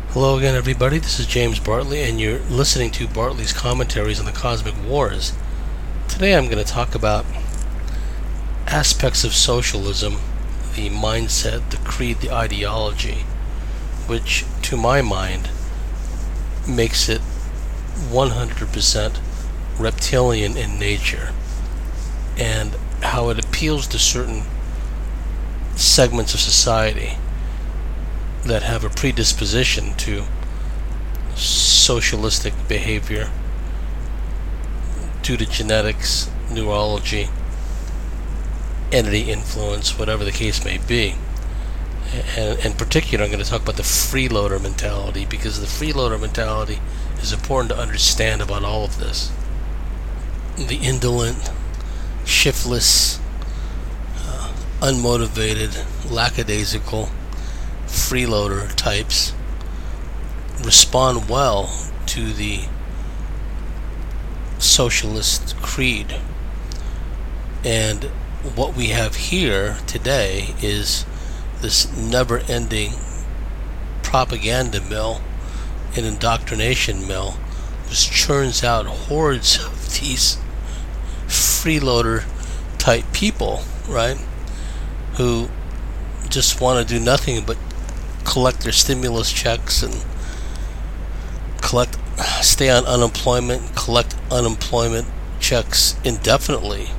Hello again, everybody. This is James Bartley, and you're listening to Bartley's Commentaries on the Cosmic Wars. Today I'm going to talk about aspects of socialism, the mindset, the creed, the ideology, which, to my mind, makes it 100% reptilian in nature, and how it appeals to certain segments of society that have a predisposition to socialistic behavior due to genetics, neurology, entity influence, whatever the case may be. And in particular, I'm going to talk about the freeloader mentality, because the freeloader mentality is important to understand about all of this. The indolent, shiftless, unmotivated, lackadaisical freeloader types respond well to the socialist creed. And what we have here today is this never-ending propaganda mill, an indoctrination mill, which churns out hordes of these freeloader type people, right, who just want to do nothing but collect their stimulus checks and stay on unemployment, collect unemployment checks indefinitely,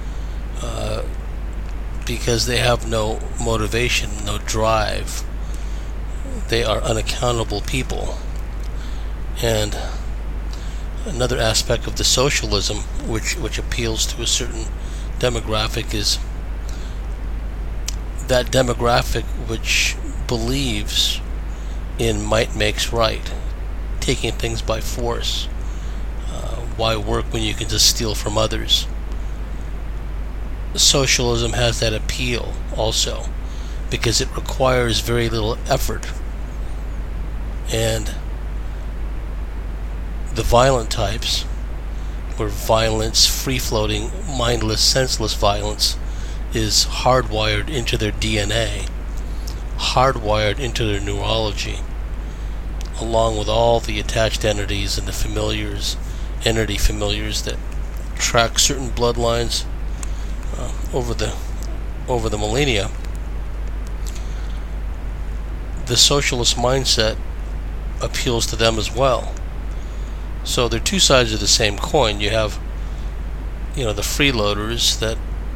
because they have no motivation, no drive. They are unaccountable people. And another aspect of the socialism which appeals to a certain demographic is that demographic which believes in might makes right, taking things by force. Why work when you can just steal from others? Socialism has that appeal also, because it requires very little effort. And the violent types, where violence, free-floating, mindless, senseless violence, is hardwired into their DNA, hardwired into their neurology, along with all the attached entities and the entity familiars that track certain bloodlines over the millennia. The socialist mindset appeals to them as well. So they're two sides of the same coin. You have, the freeloaders that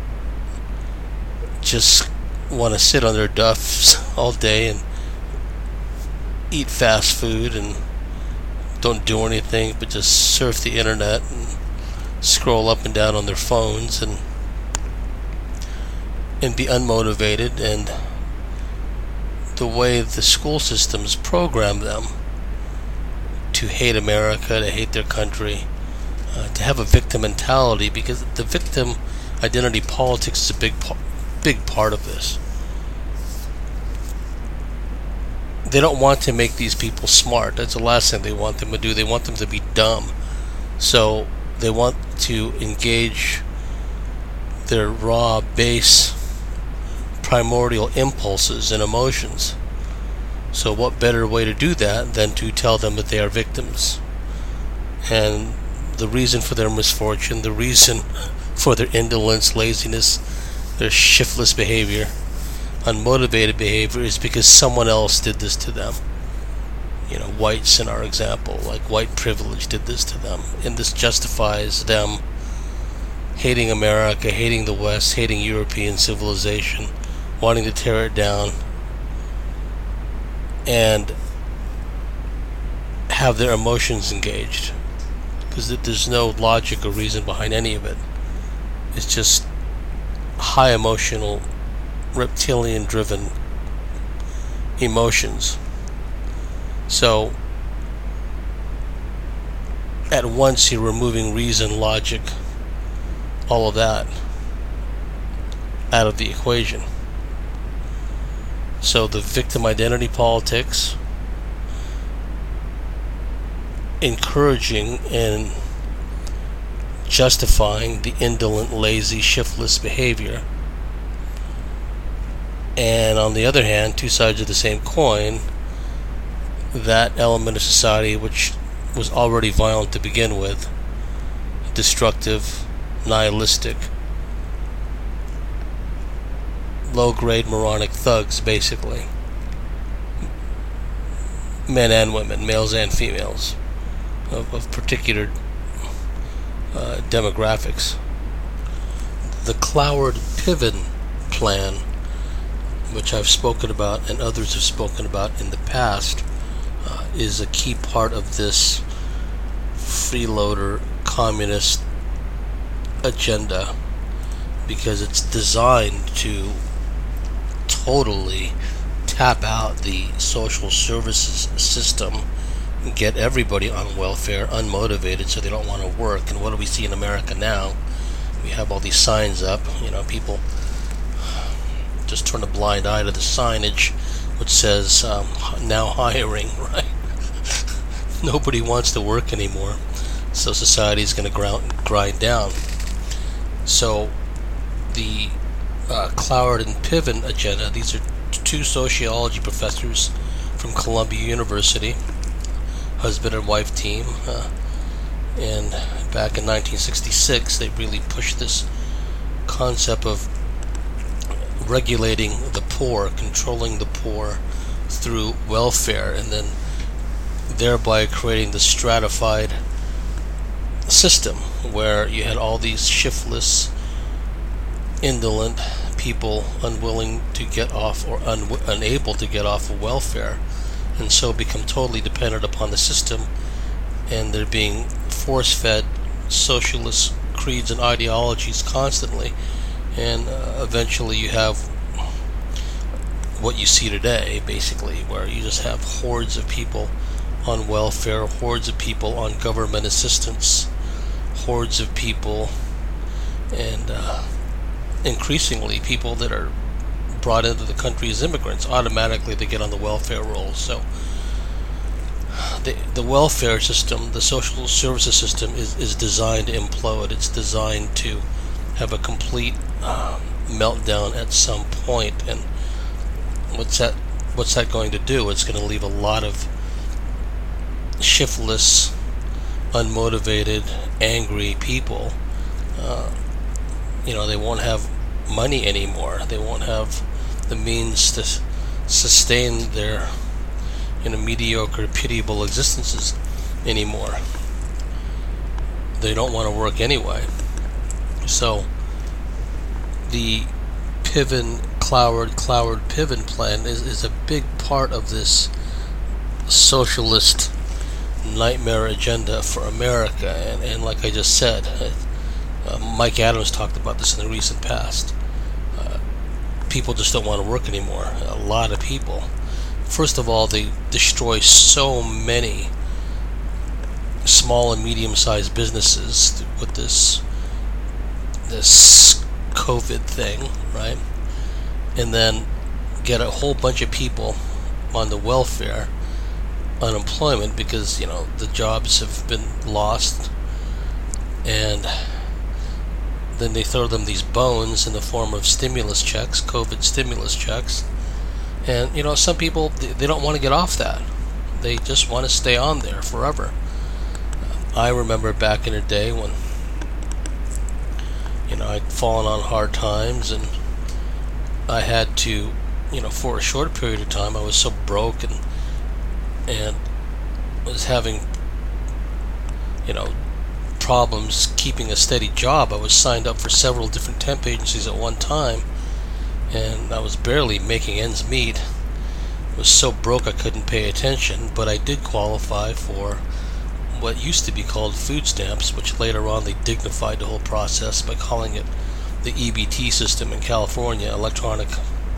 just want to sit on their duffs all day and eat fast food and don't do anything but just surf the internet and scroll up and down on their phones and be unmotivated. And the way the school systems program them to hate America, to hate their country, to have a victim mentality, because the victim identity politics is a big part of this. They don't want to make these people smart. That's the last thing they want them to do. They want them to be dumb. So they want to engage their raw, base, primordial impulses and emotions. So what better way to do that than to tell them that they are victims, and the reason for their misfortune, the reason for their indolence, laziness, their shiftless behavior, unmotivated behavior, is because someone else did this to them. Whites in our example, like white privilege did this to them, and this justifies them hating America, hating the West, hating European civilization, wanting to tear it down, and have their emotions engaged, because there's no logic or reason behind any of it. It's just high emotional, reptilian driven emotions. So at once you're removing reason, logic, all of that out of the equation. So the victim identity politics, encouraging and justifying the indolent, lazy, shiftless behavior, and on the other hand, two sides of the same coin, that element of society which was already violent to begin with, destructive, nihilistic, low-grade moronic thugs, basically. Men and women, males and females, of particular demographics. The Cloward-Piven plan, which I've spoken about and others have spoken about in the past, is a key part of this freeloader communist agenda, because it's designed to totally tap out the social services system, get everybody on welfare, unmotivated, so they don't want to work. And what do we see in America now? We have all these signs up, people just turn a blind eye to the signage which says now hiring, right? Nobody wants to work anymore, so society is going to grind down. So the Cloward and Piven agenda, these are two sociology professors from Columbia University, husband and wife team, and back in 1966 they really pushed this concept of regulating the poor, controlling the poor through welfare, and then thereby creating the stratified system where you had all these shiftless, indolent people unwilling to get off or unable to get off of welfare, and so become totally dependent upon the system, and they're being force-fed socialist creeds and ideologies constantly, and eventually you have what you see today, basically, where you just have hordes of people on welfare, hordes of people on government assistance, hordes of people, and increasingly people that are brought into the country as immigrants. Automatically they get on the welfare rolls. So the welfare system, the social services system, is designed to implode. It's designed to have a complete meltdown at some point. And what's that going to do? It's going to leave a lot of shiftless, unmotivated, angry people. They won't have money anymore. They won't have the means to sustain their mediocre, pitiable existences anymore. They don't want to work anyway. So the Cloward-Piven plan is a big part of this socialist nightmare agenda for America. And like I just said, Mike Adams talked about this in the recent past. People just don't want to work anymore. A lot of people. First of all, they destroy so many small and medium-sized businesses with this COVID thing, right? And then get a whole bunch of people on the welfare, unemployment, because the jobs have been lost, and then they throw them these bones in the form of stimulus checks, COVID stimulus checks. And some people, they don't want to get off that. They just want to stay on there forever. I remember back in the day when I'd fallen on hard times, and I had to, for a short period of time, I was so broke and was having problems keeping a steady job. I was signed up for several different temp agencies at one time, and I was barely making ends meet. I was so broke I couldn't pay attention, but I did qualify for what used to be called food stamps, which later on they dignified the whole process by calling it the EBT system in California, electronic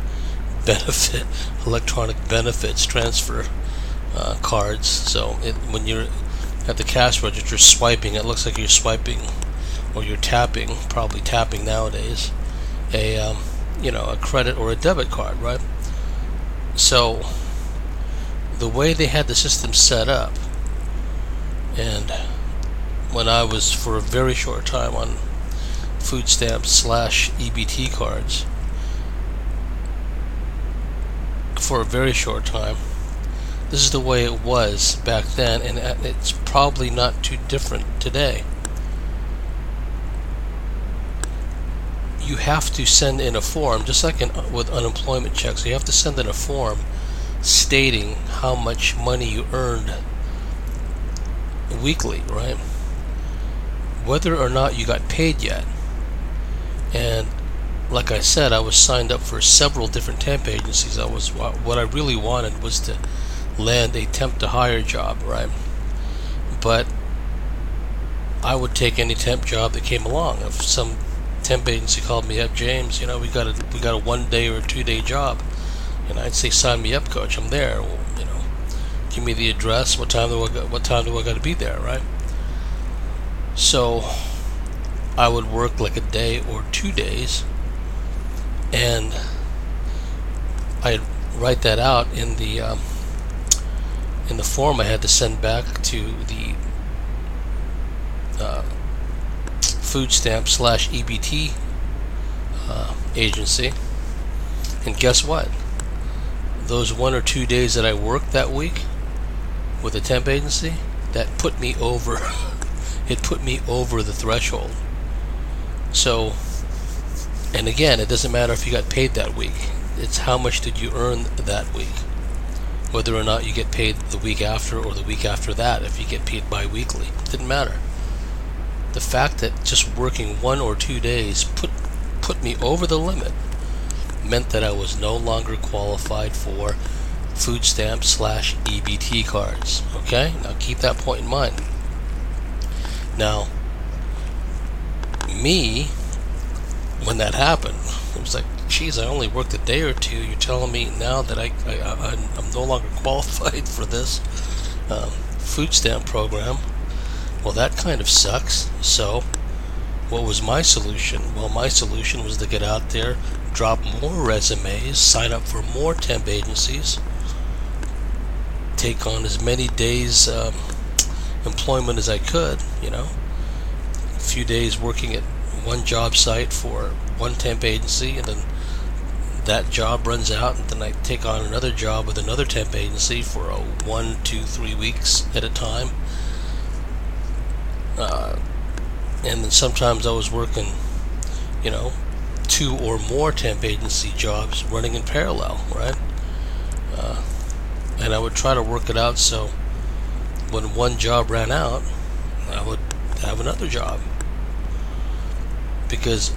benefits transfer cards. So when you're at the cash register swiping, it looks like you're swiping, or you're tapping, probably tapping nowadays, a credit or a debit card, right? So the way they had the system set up, and when I was for a very short time on food stamps / EBT cards, for a very short time, This is the way it was back then, and it's probably not too different today. You have to send in a form, just like with unemployment checks. You have to send in a form stating how much money you earned weekly, right? Whether or not you got paid yet. And like I said, I was signed up for several different temp agencies. What I really wanted was to land a temp to hire job, right? But I would take any temp job that came along. If some temp agency called me up, James, we got a 1 day or 2 day job, and I'd say, sign me up, coach. I'm there. Well, give me the address. What time do I got to be there, right? So I would work like a day or 2 days, and I'd write that out in the form I had to send back to the food stamp / EBT agency. And guess what? Those 1 or 2 days that I worked that week with a temp agency, that put me over it put me over the threshold. So, and again, it doesn't matter if you got paid that week. It's how much did you earn that week. Whether or not you get paid the week after or the week after that, if you get paid bi-weekly, it didn't matter. The fact that just working 1 or 2 days put me over the limit meant that I was no longer qualified for food stamps / EBT cards. Okay? Now keep that point in mind. Now, me, when that happened, it was like, geez, I only worked a day or two. You're telling me now that I'm no longer qualified for this food stamp program. Well, that kind of sucks. So, what was my solution? Well, my solution was to get out there, drop more resumes, sign up for more temp agencies, take on as many days employment as I could, a few days working at one job site for one temp agency, and then that job runs out, and then I take on another job with another temp agency for 1, 2, 3 weeks at a time. And then sometimes I was working, 2 or more temp agency jobs running in parallel, right? And I would try to work it out so when one job ran out, I would have another job. Because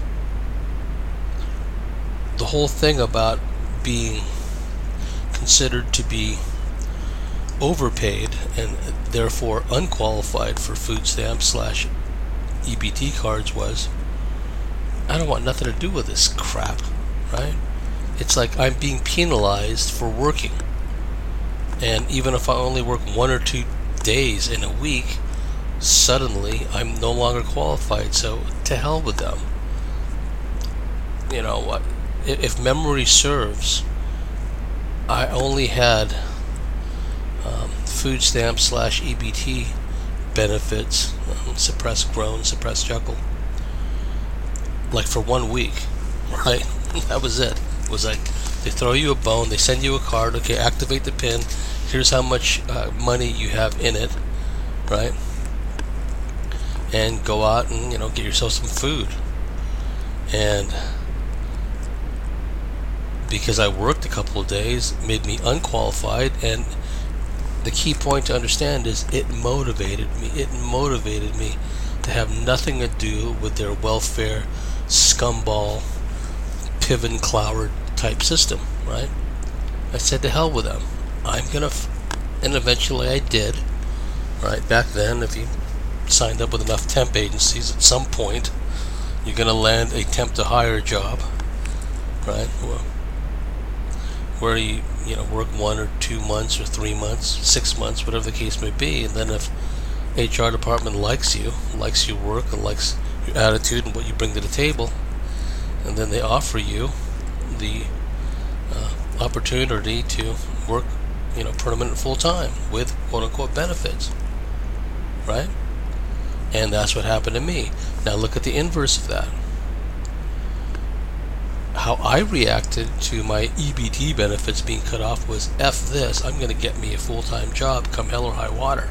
the whole thing about being considered to be overpaid and therefore unqualified for food stamps / EBT cards was, I don't want nothing to do with this crap, right? It's like I'm being penalized for working. And even if I only work 1 or 2 days in a week, suddenly I'm no longer qualified. So to hell with them. You know what? If memory serves, I only had food stamps / EBT benefits, suppress groan, suppress chuckle, like for 1 week, right? That was it. It was like they throw you a bone, they send you a card, okay, activate the pin, here's how much money you have in it, right? And go out and get yourself some food. And because I worked a couple of days, made me unqualified. And the key point to understand is it motivated me. It motivated me to have nothing to do with their welfare scumball Piven Cloward type system, right? I said to hell with them. I'm gonna and eventually I did, right? Back then, if you signed up with enough temp agencies, at some point you're gonna land a temp to hire job, right? Where you work 1 or 2 months or 3 months, 6 months, whatever the case may be, and then if HR department likes your work and likes your attitude and what you bring to the table, and then they offer you the opportunity to work, permanent full time with quote unquote benefits, right? And that's what happened to me. Now look at the inverse of that. how I reacted to my EBT benefits being cut off was, F this, I'm going to get me a full-time job come hell or high water.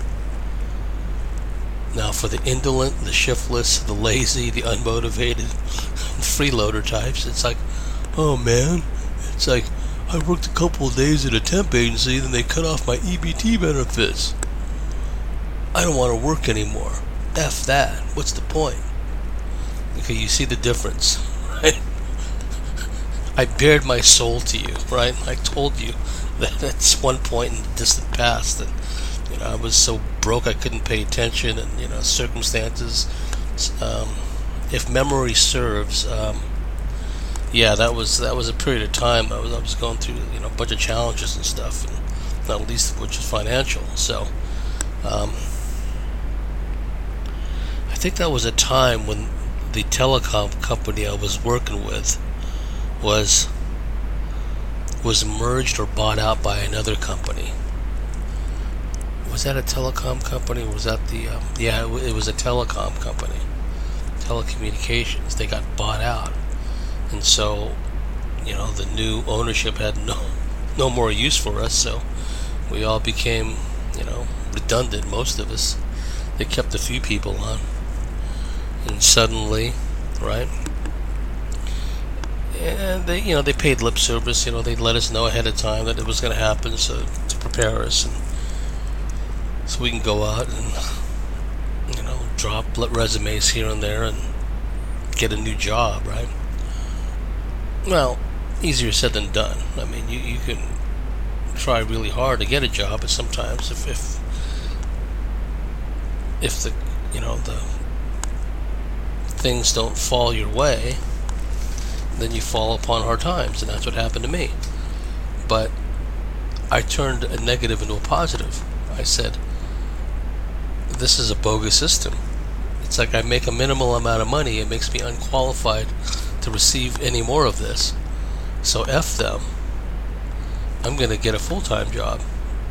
Now for the indolent, the shiftless, the lazy, the unmotivated, freeloader types, it's like, oh man, it's like, I worked a couple of days at a temp agency, then they cut off my EBT benefits. I don't want to work anymore. F that. What's the point? Okay, you see the difference, right? I bared my soul to you, right? I told you that at one point in the distant past that I was so broke I couldn't pay attention, and circumstances. If memory serves, yeah, that was a period of time I was going through a bunch of challenges and stuff, and not least of which is financial. So, I think that was a time when the telecom company I was working with was merged or bought out by another company. Was that a telecom company, or was that the yeah, it was a telecom company, telecommunications. They got bought out, and so the new ownership had no more use for us, so we all became redundant, most of us. They kept a few people on, and suddenly, right, and they paid lip service. They let us know ahead of time that it was going to happen, so to prepare us, and so we can go out and drop resumes here and there and get a new job, right? Well, easier said than done. I mean, you can try really hard to get a job, but sometimes if the the things don't fall your way, then you fall upon hard times, and that's what happened to me. But I turned a negative into a positive. I said, this is a bogus system. It's like I make a minimal amount of money, it makes me unqualified to receive any more of this. So F them. I'm going to get a full-time job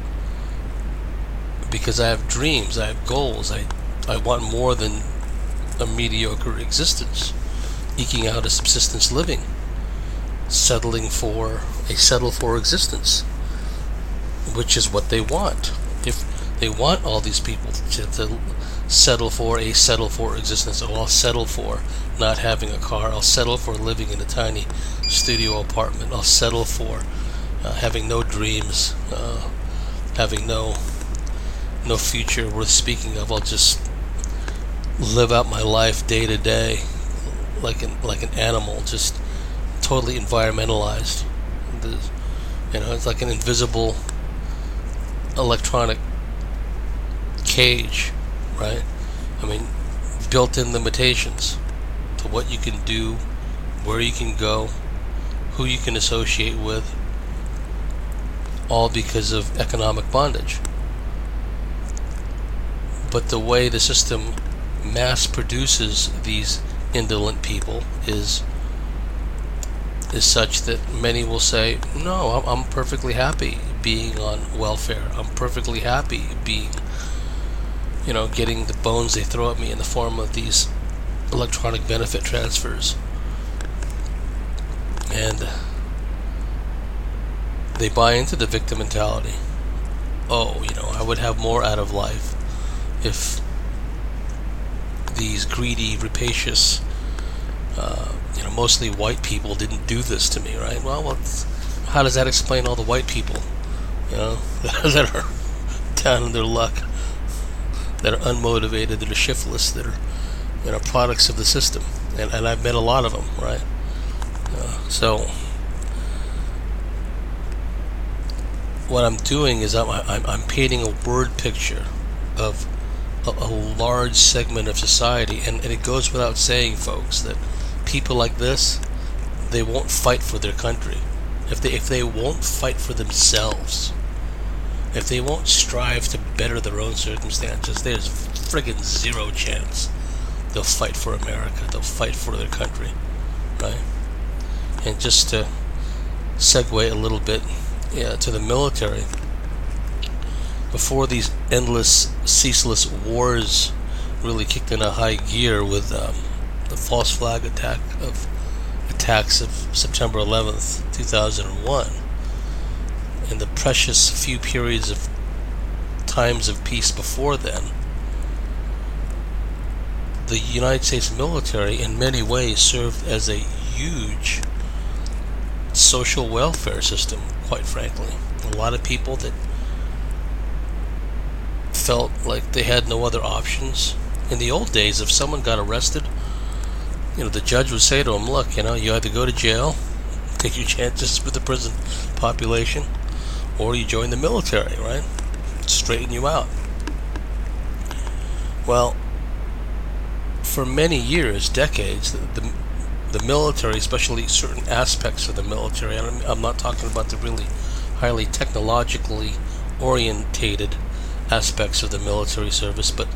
because I have dreams, I have goals, I want more than a mediocre existence, eking out a subsistence living, settling for a settle-for existence, which is what they want. If they want all these people to settle for existence, oh, I'll settle for not having a car, I'll settle for living in a tiny studio apartment, I'll settle for having no dreams, having no future worth speaking of. I'll just live out my life day to day like an animal, just totally environmentalized. It's like an invisible electronic cage, right? I mean, built-in limitations to what you can do, where you can go, who you can associate with, all because of economic bondage. But the way the system mass produces these indolent people is such that many will say, no, I'm perfectly happy being on welfare. I'm perfectly happy being, getting the bones they throw at me in the form of these electronic benefit transfers. And they buy into the victim mentality. Oh, I would have more out of life if these greedy, rapacious, mostly white people didn't do this to me, right? Well, how does that explain all the white people, that are down in their luck, that are unmotivated, that are shiftless, that are, products of the system? And I've met a lot of them, right? So what I'm doing is I'm painting a word picture of a large segment of society, and it goes without saying, folks, that people like this, they won't fight for their country. If they won't fight for themselves, if they won't strive to better their own circumstances, there's friggin' zero chance they'll fight for America. They'll fight for their country, right? And just to segue a little bit to the military, before these endless, ceaseless wars really kicked in a high gear with the false flag attacks attacks of September 11th, 2001, and the precious few periods of times of peace before then, the United States military in many ways served as a huge social welfare system, quite frankly. A lot of people that felt like they had no other options. In the old days, if someone got arrested, the judge would say to them, look, you either go to jail, take your chances with the prison population, or you join the military, right? Straighten you out. Well, for many years, decades, the military, especially certain aspects of the military, I'm not talking about the really highly technologically orientated aspects of the military service, but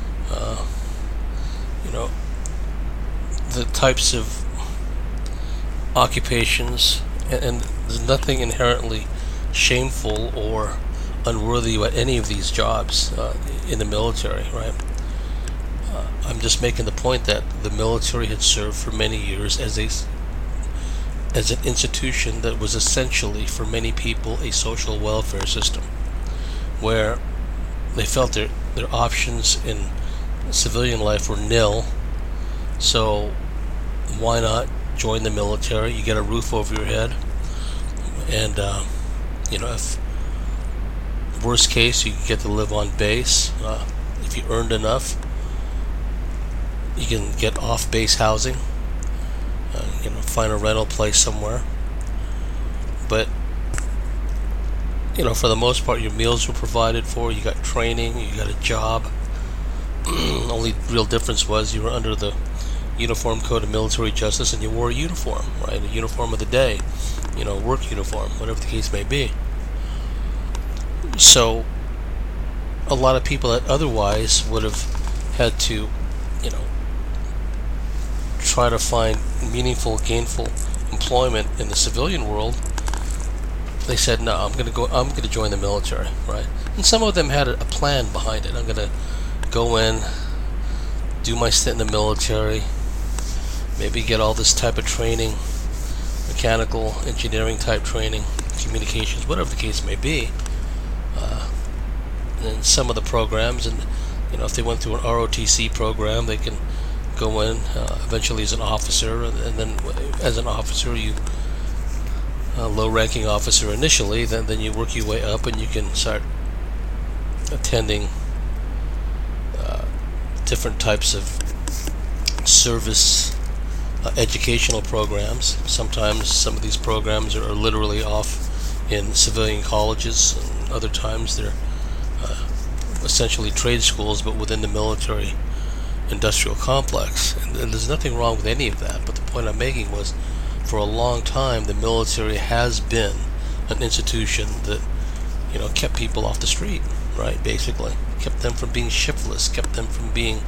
the types of occupations, and there's nothing inherently shameful or unworthy about any of these jobs in the military, right? I'm just making the point that the military had served for many years as an institution that was essentially, for many people, a social welfare system, where they felt their options in civilian life were nil. So why not join the military? You get a roof over your head, and if worst case, you get to live on base. If you earned enough, you can get off-base housing. Find a rental place somewhere. But for the most part, your meals were provided for. You got training. You got a job. Only real difference was you were under the Uniform Code of Military Justice, and you wore a uniform, right? A uniform of the day, work uniform, whatever the case may be. So a lot of people that otherwise would have had to, try to find meaningful, gainful employment in the civilian world, they said, no, I'm going to join the military, right? And some of them had a plan behind it. I'm going to go in, do my stint in the military, maybe get all this type of training, mechanical engineering type training, communications, whatever the case may be. And some of the programs, and if they went through an ROTC program, they can go in eventually as an officer, and then as an officer, you low-ranking officer initially, then you work your way up, and you can start attending different types of service educational programs. Sometimes some of these programs are literally off in civilian colleges, and other times they're essentially trade schools, but within the military industrial complex. And there's nothing wrong with any of that, but the point I'm making was, for a long time, the military has been an institution that kept people off the street, right? Basically kept them from being shiftless, kept them from being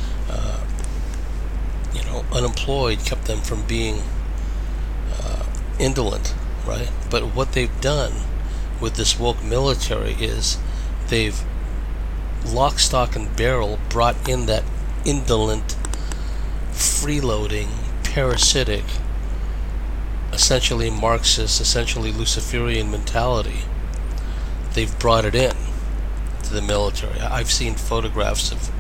unemployed, kept them from being indolent, right? But what they've done with this woke military is they've lock, stock, and barrel brought in that indolent, freeloading, parasitic, essentially Marxist, essentially Luciferian mentality. They've brought it in to the military. I've seen photographs of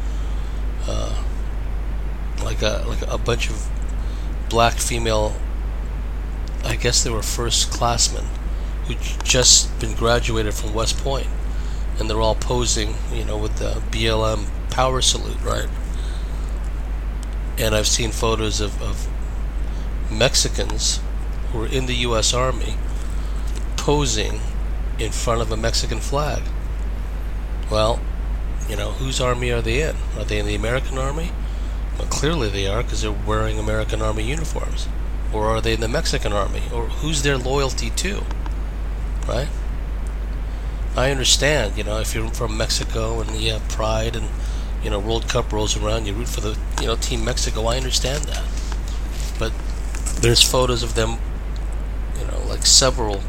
like a bunch of black female, I guess they were first classmen, who just been graduated from West Point, and they're all posing, with the BLM power salute, right? And I've seen photos of Mexicans who are in the U.S. Army posing in front of a Mexican flag. Well, whose army are they in? Are they in the American Army? Well, clearly they are, because they're wearing American Army uniforms. Or are they in the Mexican Army? Or who's their loyalty to? Right? I understand, if you're from Mexico and you have pride, and World Cup rolls around, you root for the Team Mexico. I understand that, but there's photos of them, like several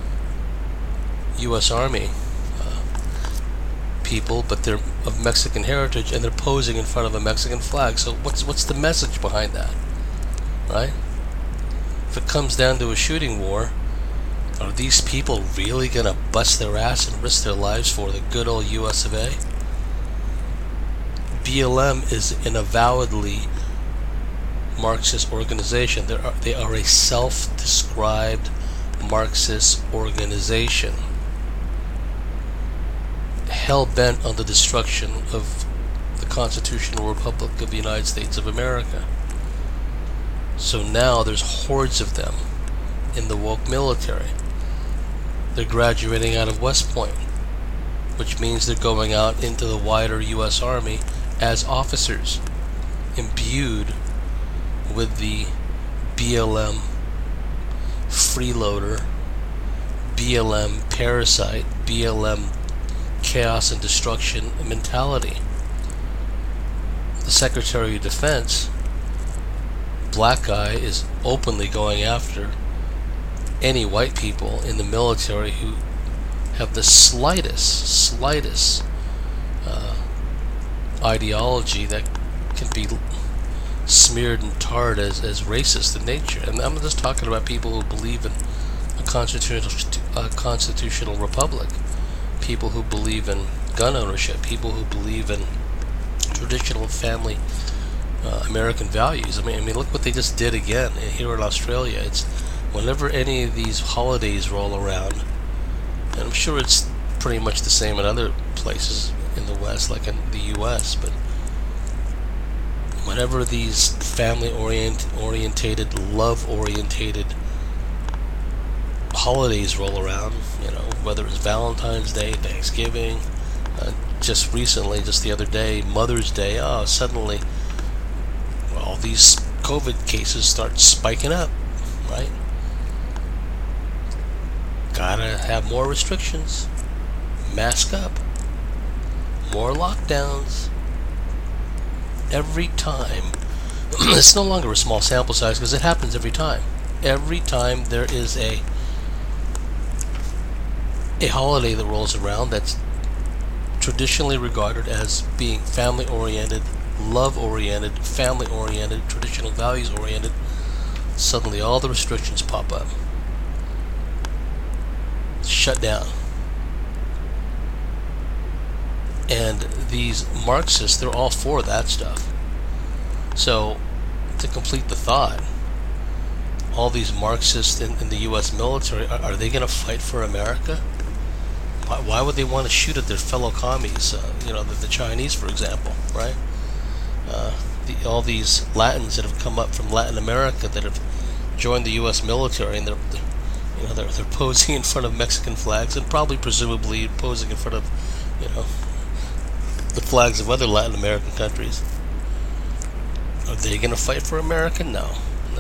U.S. Army people, but they're of Mexican heritage, and they're posing in front of a Mexican flag. So what's the message behind that, right? If it comes down to a shooting war, are these people really going to bust their ass and risk their lives for the good old US of A? BLM is an avowedly Marxist organization. They are a self-described Marxist organization, hell-bent on the destruction of the Constitutional Republic of the United States of America. So now there's hordes of them in the woke military. They're graduating out of West Point, which means they're going out into the wider U.S. Army as officers, imbued with the BLM freeloader, BLM parasite, BLM chaos and destruction mentality. The Secretary of Defense, black guy, is openly going after any white people in the military who have the slightest ideology that can be smeared and tarred as racist in nature. And I'm just talking about people who believe in a constitutional republic, people who believe in gun ownership, people who believe in traditional family American values. I mean, look what they just did again here in Australia. It's whenever any of these holidays roll around, and I'm sure it's pretty much the same in other places in the West, like in the U.S., but whenever these family-orientated, love-orientated holidays roll around, whether it's Valentine's Day, Thanksgiving, just recently, just the other day, Mother's Day, suddenly all these COVID cases start spiking up, right? Gotta have more restrictions, mask up, more lockdowns. Every time, it's no longer a small sample size because it happens every time. Every time there is a holiday that rolls around that's traditionally regarded as being family-oriented, love-oriented, family-oriented, traditional values-oriented, suddenly all the restrictions pop up. Shut down. And these Marxists, they're all for that stuff. So, to complete the thought, all these Marxists in the U.S. military, are they going to fight for America? Why would they want to shoot at their fellow commies? The Chinese, for example, right? All these Latins that have come up from Latin America that have joined the U.S. military, and they're posing in front of Mexican flags, and probably presumably posing in front of, the flags of other Latin American countries. Are they going to fight for America? No.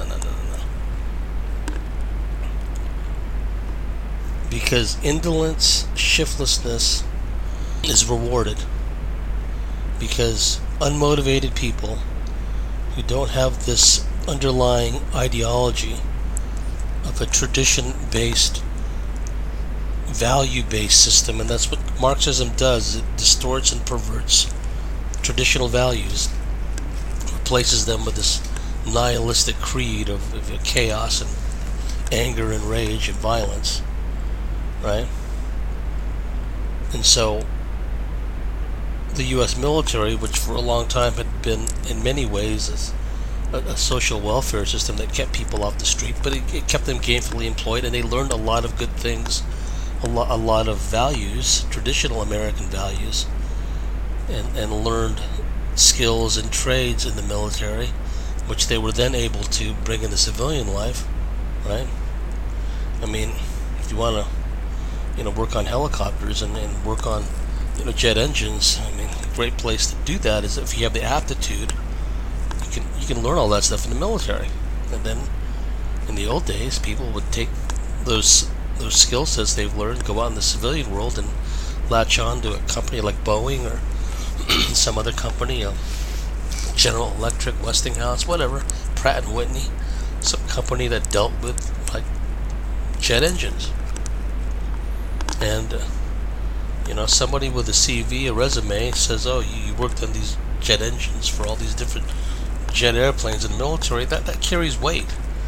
Because indolence, shiftlessness is rewarded. Because unmotivated people who don't have this underlying ideology of a tradition-based, value-based system, and that's what Marxism does. It distorts and perverts traditional values, replaces them with this nihilistic creed of chaos and anger and rage and violence, right? And so the U.S. military, which for a long time had been in many ways a social welfare system that kept people off the street, but it kept them gainfully employed, and they learned a lot of good things, a lot of values, traditional American values, and learned skills and trades in the military, which they were then able to bring into civilian life, right? I mean, if you want to, work on helicopters and work on, jet engines, I mean, a great place to do that is if you have the aptitude. You can learn all that stuff in the military, and then in the old days, people would take those skill sets they've learned, go out in the civilian world, and latch on to a company like Boeing or some other company, General Electric, Westinghouse, whatever, Pratt and Whitney, some company that dealt with like jet engines, and somebody with a CV, a resume, says, "Oh, you worked on these jet engines for all these different jet airplanes in the military." That carries weight.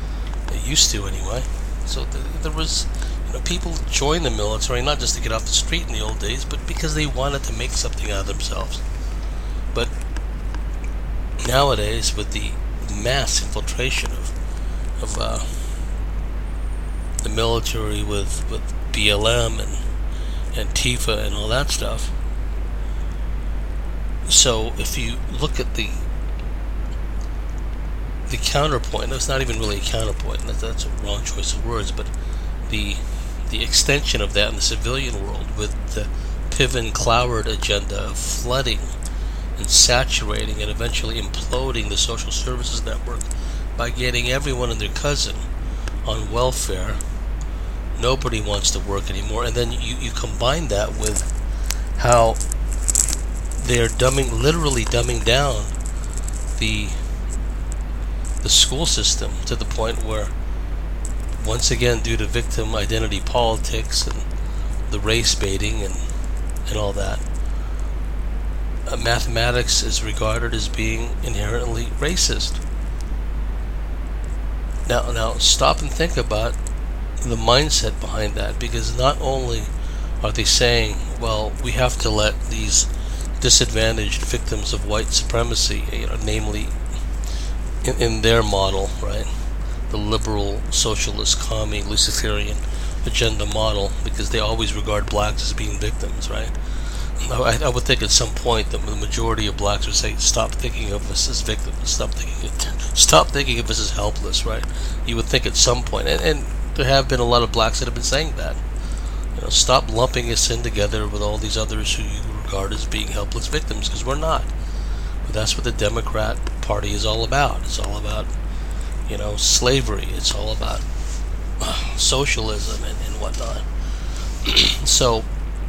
It used to anyway. So there was, people joined the military not just to get off the street in the old days, but because they wanted to make something out of themselves. But nowadays, with the mass infiltration of the military with BLM and Antifa and all that stuff. So if you look at the counterpoint, it's not even really a counterpoint, that's a wrong choice of words, but the extension of that in the civilian world with the Piven-Cloward agenda of flooding and saturating and eventually imploding the social services network by getting everyone and their cousin on welfare. Nobody wants to work anymore. And then you combine that with how they're literally dumbing down the school system to the point where, once again, due to victim identity politics and the race baiting and all that, mathematics is regarded as being inherently racist. Now stop and think about the mindset behind that, because not only are they saying, well, we have to let these disadvantaged victims of white supremacy, namely in their model, right, the liberal, socialist, commie, Luciferian agenda model, because they always regard blacks as being victims, right? I would think at some point that the majority of blacks would say, stop thinking of us as victims, stop thinking of us as helpless, right? You would think at some point, and there have been a lot of blacks that have been saying that. Stop lumping us in together with all these others who you regard as being helpless victims, because we're not. But that's what the Democrat Party is all about. It's all about, slavery. It's all about socialism and whatnot. So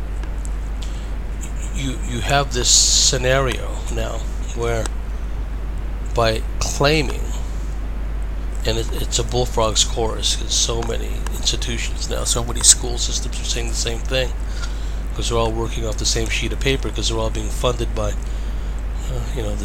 you have this scenario now where, by claiming, and it's a bullfrog's chorus, because so many institutions now, so many school systems are saying the same thing, because they're all working off the same sheet of paper, because they're all being funded by the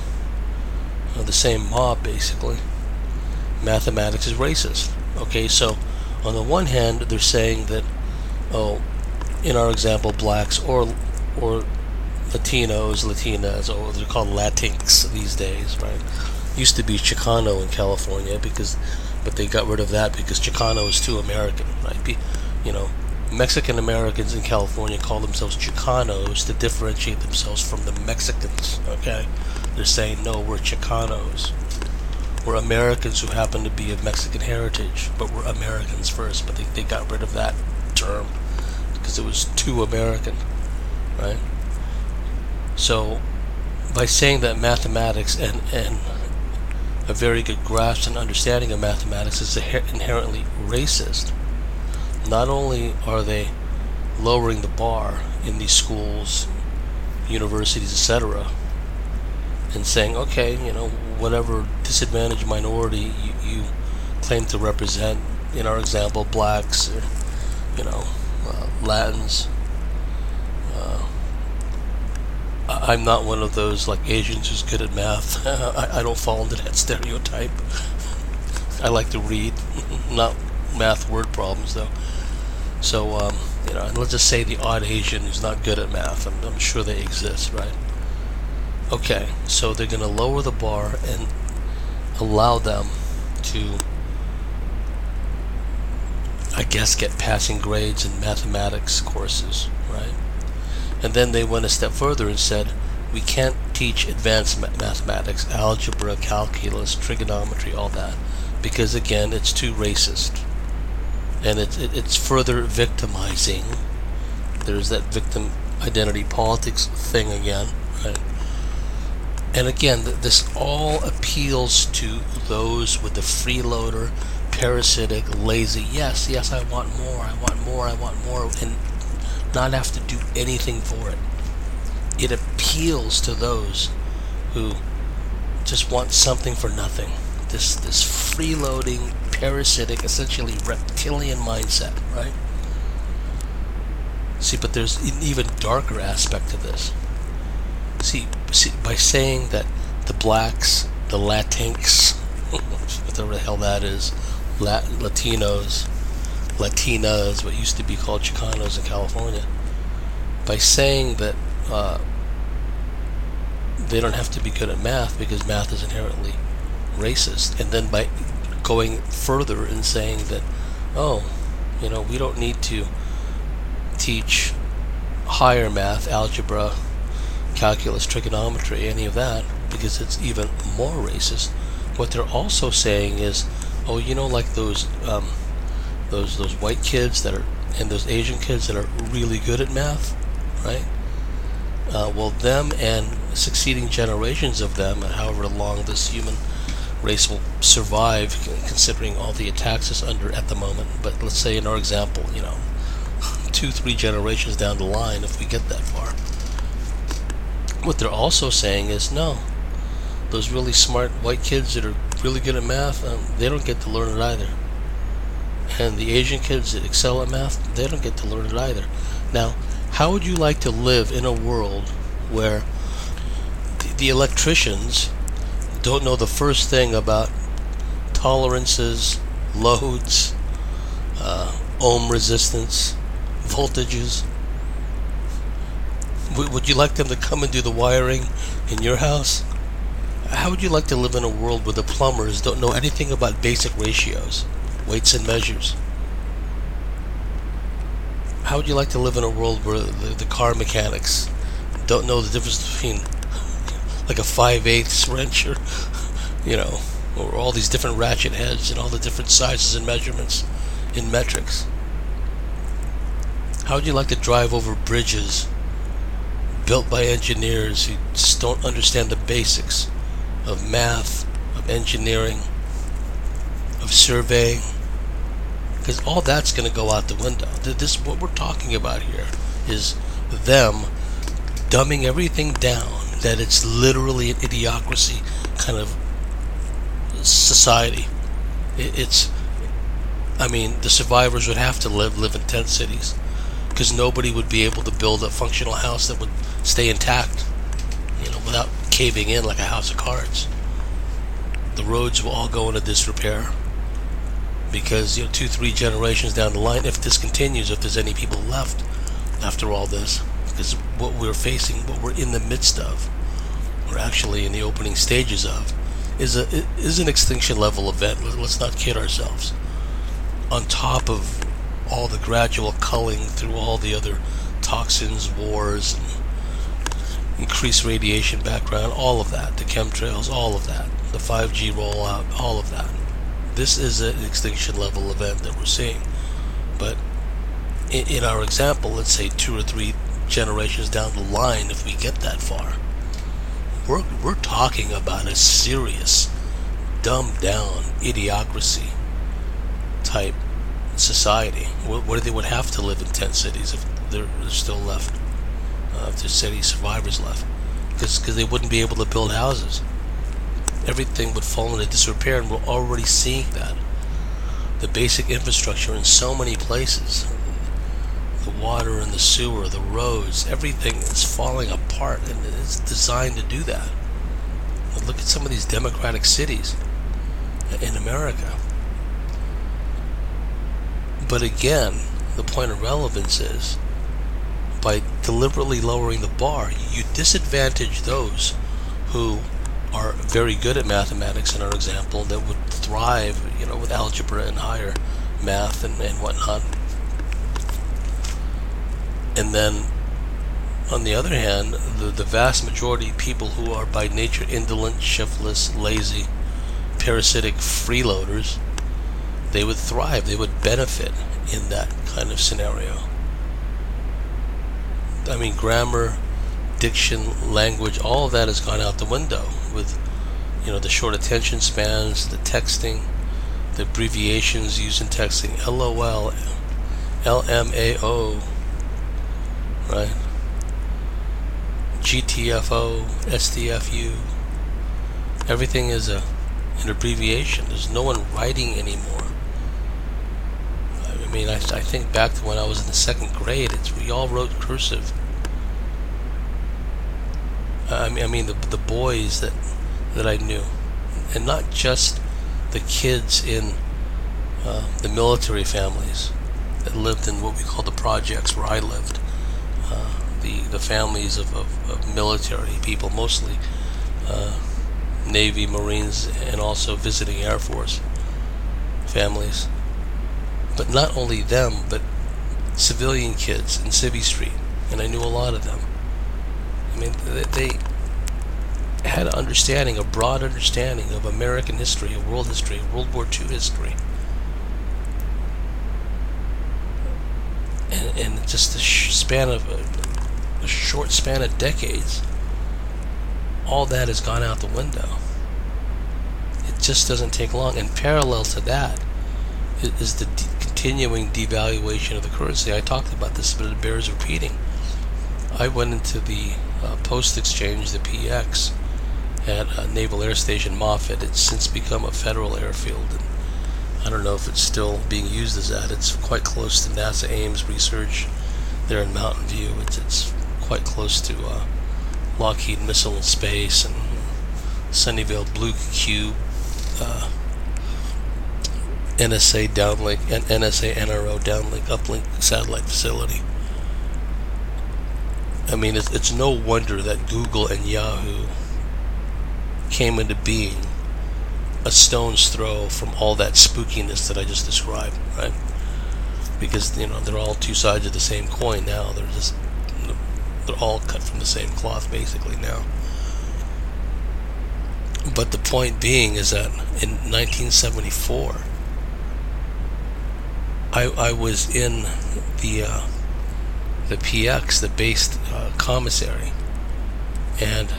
same mob, basically. Mathematics is racist. Okay, so on the one hand, they're saying that, in our example, blacks or Latinos, Latinas, or they're called Latinx these days, right? Used to be Chicano in California, but they got rid of that because Chicano is too American, right? Mexican Americans in California call themselves Chicanos to differentiate themselves from the Mexicans, okay? They're saying, no, we're Chicanos. We're Americans who happen to be of Mexican heritage, but we're Americans first. But they got rid of that term because it was too American, right? So by saying that mathematics and a very good grasp and understanding of mathematics is inherently racist, not only are they lowering the bar in these schools, universities, etc., and saying, okay, whatever disadvantaged minority you claim to represent, in our example, blacks, or, Latins. I'm not one of those like Asians who's good at math. I don't fall into that stereotype. I like to read, not math word problems though. So, and let's just say the odd Asian who's not good at math. I'm sure they exist, right? Okay, so they're going to lower the bar and allow them to, I guess, get passing grades in mathematics courses, right? And then they went a step further and said, we can't teach advanced mathematics, algebra, calculus, trigonometry, all that, because again, it's too racist. And it's further victimizing. There's that victim identity politics thing again, right? And again, this all appeals to those with the freeloader, parasitic, lazy, yes, I want more, and not have to do anything for it. It appeals to those who just want something for nothing. This freeloading, parasitic, essentially reptilian mindset, right? See, but there's an even darker aspect to this. See, by saying that the blacks, the Latinx, whatever the hell that is, Latinos, Latinas, what used to be called Chicanos in California, by saying that they don't have to be good at math because math is inherently racist, and then by going further and saying that, oh, we don't need to teach higher math, algebra, calculus, trigonometry, any of that, because it's even more racist. What they're also saying is, oh, like those white kids that are, and those Asian kids that are really good at math, right? Well, them and succeeding generations of them, and however long this human race will survive, considering all the attacks it's under at the moment. But let's say in our example, 2-3 generations down the line, if we get that far. What they're also saying is, no, those really smart white kids that are really good at math, they don't get to learn it either. And the Asian kids that excel at math, they don't get to learn it either. Now, how would you like to live in a world where the electricians don't know the first thing about tolerances, loads, ohm resistance, voltages? Would you like them to come and do the wiring in your house? How would you like to live in a world where the plumbers don't know anything about basic ratios, weights and measures? How would you like to live in a world where the car mechanics don't know the difference between like a 5/8 wrench or all these different ratchet heads and all the different sizes and measurements in metrics? How would you like to drive over bridges built by engineers who just don't understand the basics of math, of engineering, of surveying? Because all that's going to go out the window. What we're talking about here is them dumbing everything down, that it's literally an idiocracy kind of society. The survivors would have to live in tent cities, because nobody would be able to build a functional house that would stay intact, without caving in like a house of cards. The roads will all go into disrepair, because 2-3 generations down the line, if this continues, if there's any people left after all this, because what we're facing, what we're in the midst of, we're actually in the opening stages of, is an extinction level event. Let's not kid ourselves. On top of all the gradual culling through all the other toxins, wars, and increased radiation background, all of that, the chemtrails, all of that, the 5G rollout, all of that. This is an extinction level event that we're seeing. But in our example, let's say 2 or 3 generations down the line, if we get that far, we're talking about a serious, dumbed down idiocracy type society, where they would have to live in tent cities if they're still left, if there's city survivors left, because they wouldn't be able to build houses. Everything would fall into disrepair, and we're already seeing that. The basic infrastructure in so many places, the water and the sewer, the roads, everything is falling apart, and it's designed to do that. But look at some of these democratic cities in America. But again, the point of relevance is, by deliberately lowering the bar, you disadvantage those who are very good at mathematics, in our example, that would thrive, with algebra and higher math and whatnot. And then, on the other hand, the vast majority of people who are by nature indolent, shiftless, lazy, parasitic freeloaders, they would thrive, they would benefit in that kind of scenario. Grammar, diction, language, all of that has gone out the window with, the short attention spans, the texting, the abbreviations used in texting, LOL, LMAO, right? GTFO, STFU. Everything is an abbreviation. There's no one writing anymore. I think back to when I was in the 2nd grade, we all wrote cursive. The boys that I knew, and not just the kids in the military families that lived in what we call the projects where I lived. The families of military people, mostly Navy, Marines, and also visiting Air Force families. But not only them, but civilian kids in Civvy Street, and I knew a lot of them. I mean, they had an understanding, a broad understanding of American history, of world history, World War II history. And just a short span of decades, all that has gone out the window. It just doesn't take long. And parallel to that is the continuing devaluation of the currency. I talked about this, but it bears repeating. I went into the post exchange, the PX, at Naval Air Station Moffett. It's since become a federal airfield, and I don't know if it's still being used as that. It's quite close to NASA Ames Research there in Mountain View. It's quite close to Lockheed Missile and Space and Sunnyvale Blue Cube, NSA downlink, and NSA NRO downlink uplink satellite facility. I mean, it's no wonder that Google and Yahoo came into being a stone's throw from all that spookiness that I just described, right? Because they're all two sides of the same coin now. They're all cut from the same cloth basically now. But the point being is that in 1974, I was in the PX, the base commissary, and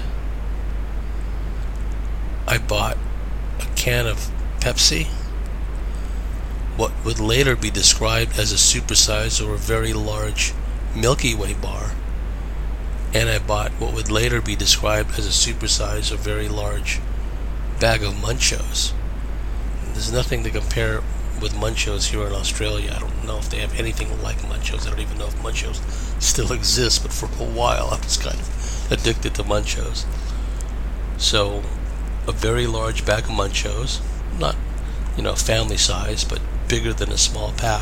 I bought a can of Pepsi, what would later be described as a supersized or a very large Milky Way bar, and I bought what would later be described as a supersized or very large bag of Munchos. There's nothing to compare with Munchos here in Australia. I don't know if they have anything like Munchos. I don't even know if Munchos still exist, but for a while I was kind of addicted to Munchos. So a very large bag of Munchos, not family size, but bigger than a small pack,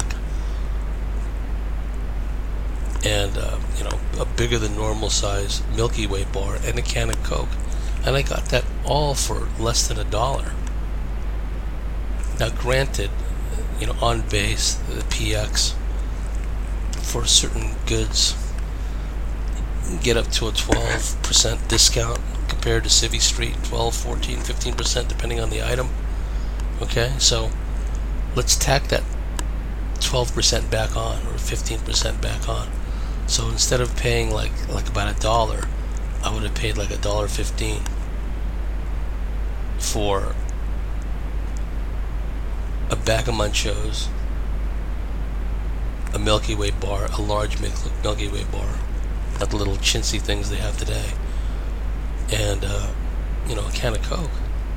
and a bigger than normal size Milky Way bar, and a can of Coke, and I got that all for less than $1. Now granted, on base, the PX, for certain goods, get up to a 12% discount compared to Civvy Street, 12, 14, 15% depending on the item. Okay, so let's tack that 12% back on, or 15% back on. So instead of paying like about $1, I would have paid like $1.15 for a bag of Munchos, a Milky Way bar, a large Milky Way bar, not the little chintzy things they have today, and a can of Coke.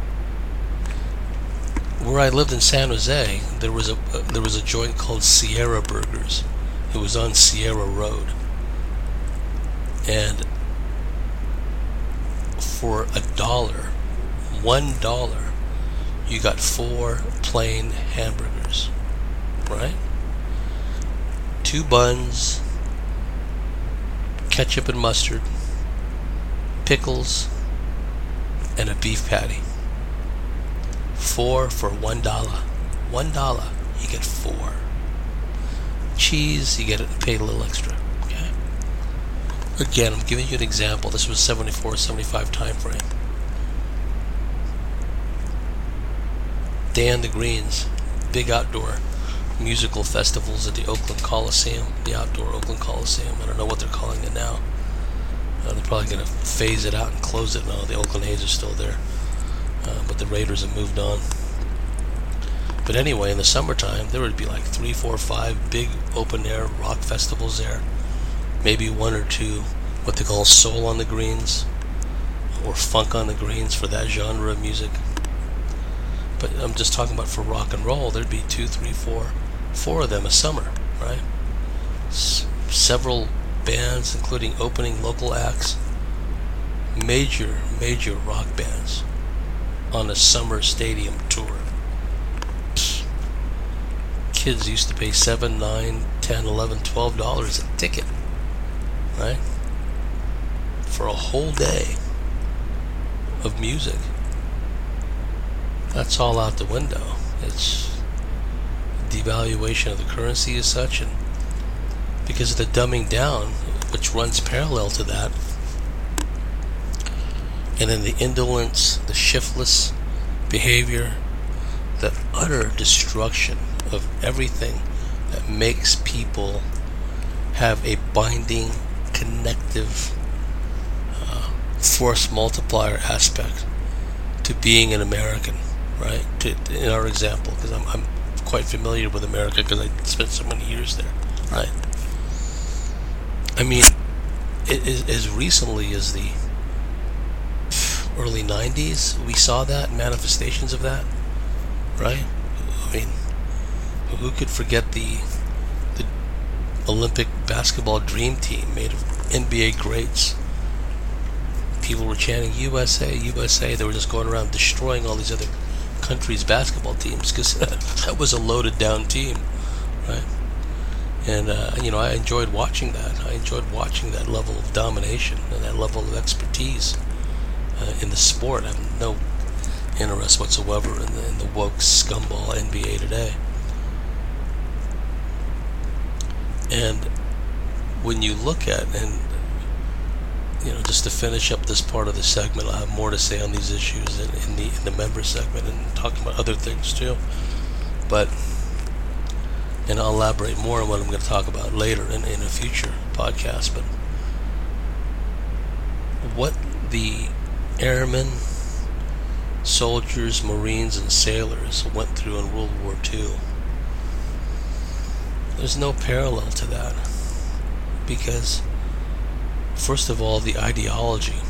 Where I lived in San Jose, there was a joint called Sierra Burgers. It was on Sierra Road, and for $1, you got 4 plain hamburgers, right? 2 buns, ketchup and mustard, pickles, and a beef patty. 4 for $1. $1, you get 4. Cheese, you get pay a little extra. Okay. Again, I'm giving you an example. This was 74, 75 time frame. Dan the Greens, big outdoor musical festivals at the Oakland Coliseum, the outdoor Oakland Coliseum. I don't know what they're calling it now. They're probably going to phase it out and close it now. The Oakland A's are still there, but the Raiders have moved on. But anyway, in the summertime, there would be like 3, 4, 5 big open-air rock festivals there. Maybe 1 or 2 what they call soul on the greens, or funk on the greens for that genre of music. But I'm just talking about for rock and roll, there'd be 2, 3, 4 of them a summer, right? Several bands, including opening local acts, major rock bands on a summer stadium tour. kids used to pay $7, $9, $10, $11, $12 a ticket, right? For a whole day of music. That's all out the window. It's devaluation of the currency as such, and because of the dumbing down, which runs parallel to that, and then the indolence, the shiftless behavior, the utter destruction of everything that makes people have a binding, connective, force multiplier aspect to being an American, right? In our example, because I'm quite familiar with America because I spent so many years there, right? I mean, as recently as the early 90s, we saw that, manifestations of that, right? I mean, who could forget the Olympic basketball dream team made of NBA greats? People were chanting USA, USA. They were just going around destroying all these other countries' basketball teams because that was a loaded down team, right? And I enjoyed watching that. I enjoyed watching that level of domination and that level of expertise in the sport. I have no interest whatsoever in the woke scumball NBA today. And when you look at, and just to finish up this part of the segment, I'll have more to say on these issues in the member segment and talking about other things too. And I'll elaborate more on what I'm going to talk about later in a future podcast. But what the airmen, soldiers, Marines, and sailors went through in World War II, there's no parallel to that. Because, first of all, the ideology.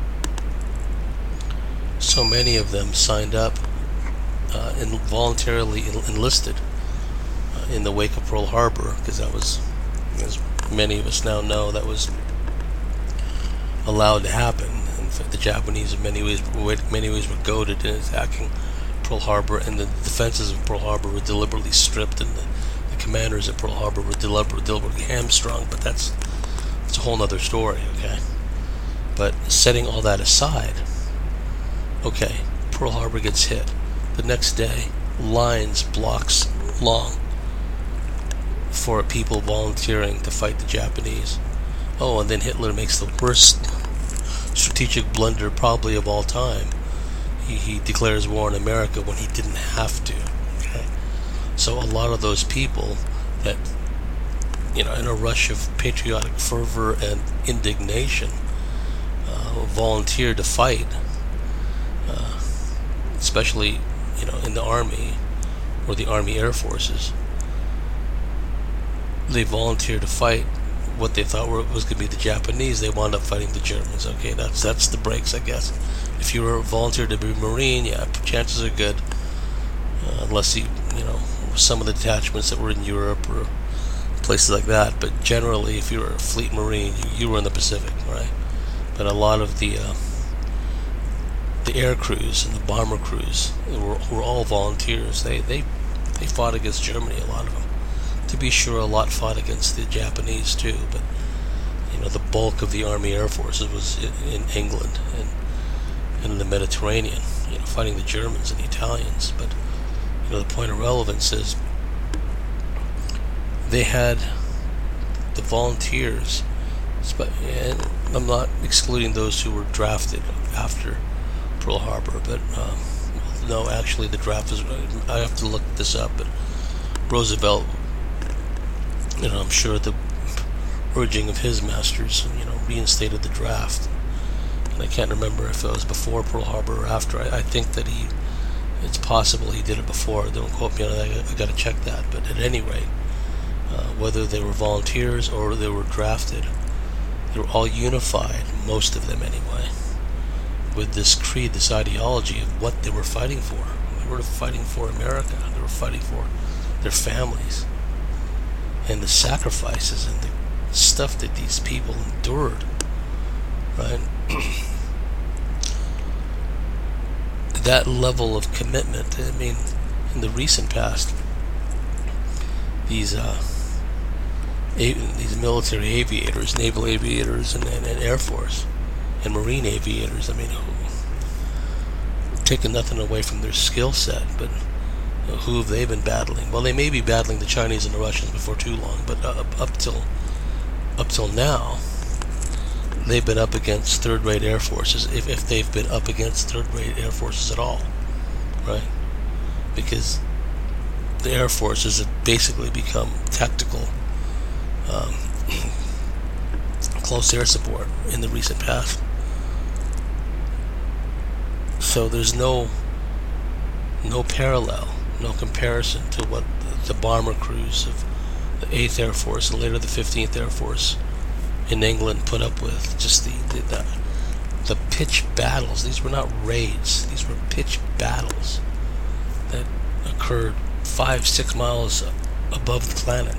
So many of them signed up and voluntarily enlisted in the wake of Pearl Harbor, because that was, as many of us now know, that was allowed to happen. In fact, the Japanese in many ways were goaded in attacking Pearl Harbor, and the defenses of Pearl Harbor were deliberately stripped, and the commanders at Pearl Harbor were deliberately hamstrung. But it's a whole other story, okay? But setting all that aside, okay, Pearl Harbor gets hit. The next day, lines, blocks long, for people volunteering to fight the Japanese. Oh, and then Hitler makes the worst strategic blunder probably of all time. He declares war on America when he didn't have to. Okay? So a lot of those people that, in a rush of patriotic fervor and indignation, volunteered to fight, especially, in the Army or the Army Air Forces. They volunteered to fight what they thought was going to be the Japanese. They wound up fighting the Germans. Okay, that's the breaks, I guess. If you were volunteered to be a Marine, yeah, chances are good, unless some of the detachments that were in Europe or places like that. But generally, if you were a Fleet Marine, you were in the Pacific, right? But a lot of the air crews and the bomber crews were all volunteers. They fought against Germany, a lot of them. To be sure, a lot fought against the Japanese too, but the bulk of the Army Air Forces was in England and in the Mediterranean, fighting the Germans and the Italians. But the point of relevance is they had the volunteers, and I'm not excluding those who were drafted after Pearl Harbor, but no, actually the draft was, I have to look this up, but Roosevelt, I'm sure at the urging of his masters, reinstated the draft. And I can't remember if it was before Pearl Harbor or after. I think that it's possible he did it before. Don't quote me on that. I got to check that. But at any rate, whether they were volunteers or they were drafted, they were all unified, most of them anyway, with this creed, this ideology of what they were fighting for. They were fighting for America. They were fighting for their families. And the sacrifices and the stuff that these people endured, right? That level of commitment, I mean, in the recent past, these these military aviators, naval aviators, and Air Force and Marine aviators. I mean, taking nothing away from their skill set, but who have they been battling? Well, they may be battling the Chinese and the Russians before too long, but up till now, they've been up against third-rate air forces, if they've been up against third-rate air forces at all, right? Because the air forces have basically become tactical close air support in the recent past. So there's no parallel, no comparison to what the bomber crews of the 8th Air Force and later the 15th Air Force in England put up with. Just the pitched battles. These were not raids. These were pitched battles that occurred 5-6 miles above the planet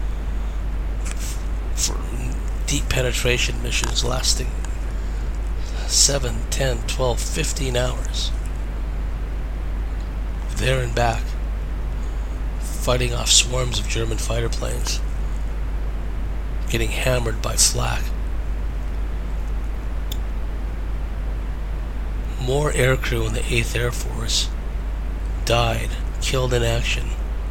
for deep penetration missions lasting 7, 10, 12, 15 hours. There and back, fighting off swarms of German fighter planes, getting hammered by flak. More aircrew in the 8th Air Force died, killed in action,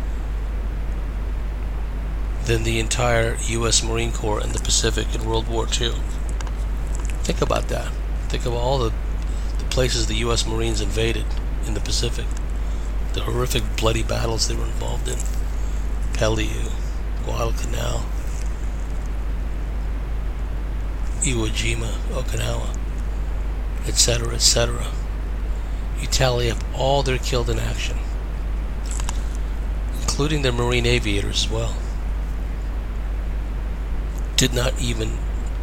than the entire U.S. Marine Corps in the Pacific in World War II. Think about that. Think of all the places the U.S. Marines invaded in the Pacific. The horrific bloody battles they were involved in. Peleliu, Guadalcanal, Iwo Jima, Okinawa, etc., etc. You tally up all their killed in action, including their Marine aviators as well. Did not even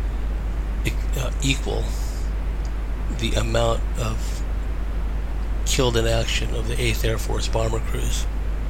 equal the amount of killed in action of the 8th Air Force bomber crews.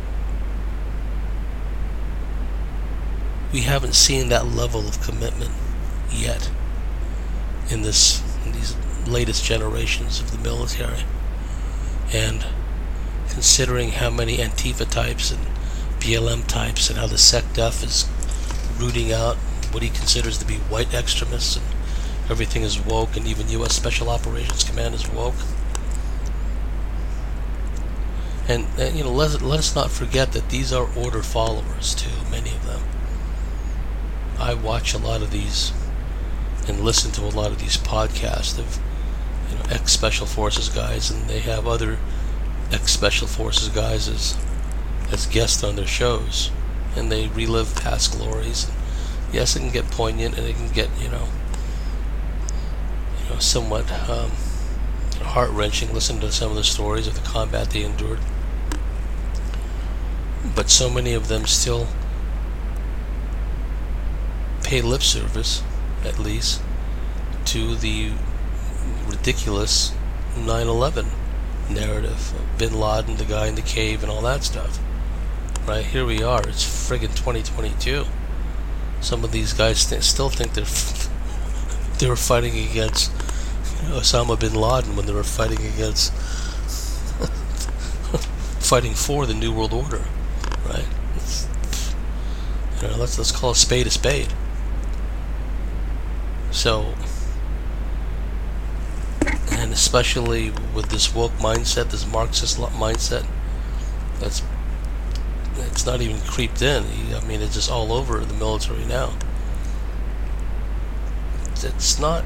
We haven't seen that level of commitment yet in these latest generations of the military. And considering how many Antifa types and BLM types and how the SecDef is rooting out what he considers to be white extremists, and everything is woke, and even U.S. Special Operations Command is woke. And let us not forget that these are order followers too, many of them. I watch a lot of these and listen to a lot of these podcasts of ex-Special Forces guys, and they have other ex-Special Forces guys as guests on their shows, and they relive past glories. And yes, it can get poignant, and it can get somewhat heart-wrenching. Listen to some of the stories of the combat they endured, but so many of them still pay lip service, at least, to the ridiculous 9/11 narrative of Bin Laden, the guy in the cave, and all that stuff. Right, here we are. It's friggin' 2022. Some of these guys still think they were fighting against Osama bin Laden when they were fighting against fighting for the New World Order, right? Let's call a spade a spade. So, and especially with this woke mindset, this Marxist mindset, it's not even creeped in. I mean, it's just all over the military now. It's not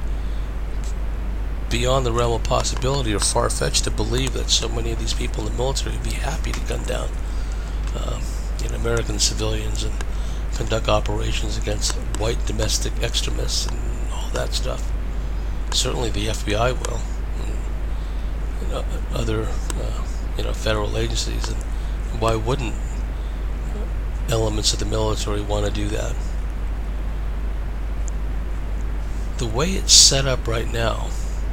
beyond the realm of possibility or far-fetched to believe that so many of these people in the military would be happy to gun down American civilians and conduct operations against white domestic extremists and all that stuff. Certainly the FBI will, and other federal agencies. And why wouldn't elements of the military want to do that? The way it's set up right now,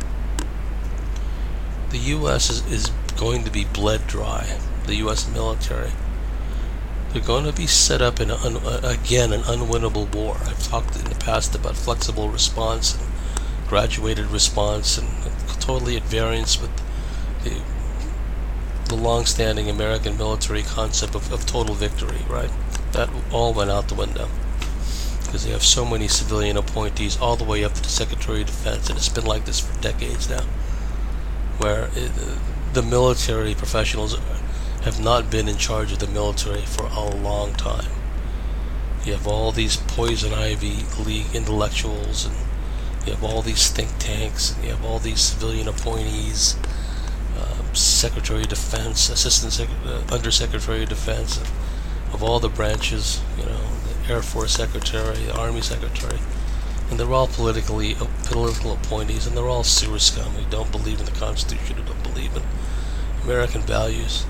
the U.S. is going to be bled dry. The U.S. military. They're going to be set up in an unwinnable war. I've talked in the past about flexible response and graduated response, and totally at variance with the long-standing American military concept of total victory, right? That all went out the window because they have so many civilian appointees all the way up to the Secretary of Defense, and it's been like this for decades now, where the military professionals have not been in charge of the military for a long time. You have all these poison ivy league intellectuals, and you have all these think tanks, and you have all these civilian appointees, Secretary of Defense, Undersecretary of Defense, of all the branches, the Air Force Secretary, the Army Secretary, and they're all political appointees, and they're all sewer scum who don't believe in the Constitution, who don't believe in American values.